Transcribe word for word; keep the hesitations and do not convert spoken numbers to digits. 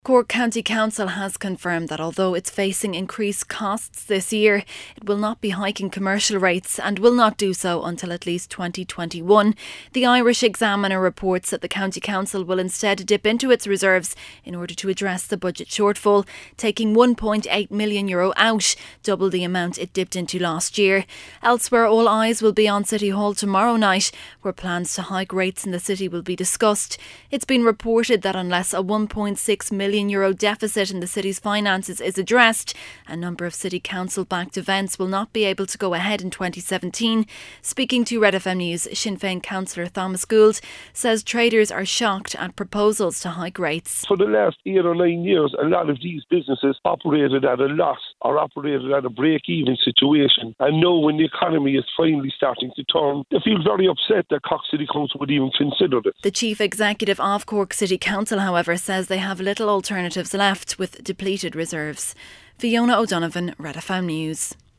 Cork County Council has confirmed that although it's facing increased costs this year, it will not be hiking commercial rates and will not do so until at least twenty twenty-one. The Irish Examiner reports that the County Council will instead dip into its reserves in order to address the budget shortfall, taking one point eight million euro out, double the amount it dipped into last year. Elsewhere, all eyes will be on City Hall tomorrow night, where plans to hike rates in the city will be discussed. It's been reported that unless a one point six million euro deficit in the city's finances is addressed, a number of city council-backed events will not be able to go ahead in twenty seventeen. Speaking to Red F M News, Sinn Féin councillor Thomas Gould says traders are shocked at proposals to hike rates. For the last eight or nine years, a lot of these businesses operated at a loss or operated at a break-even situation. And now when the economy is finally starting to turn, they feel very upset that Cork City Council would even consider it. The chief executive of Cork City Council, however, says they have little alternatives left with depleted reserves. Fiona O'Donovan, Red F M News.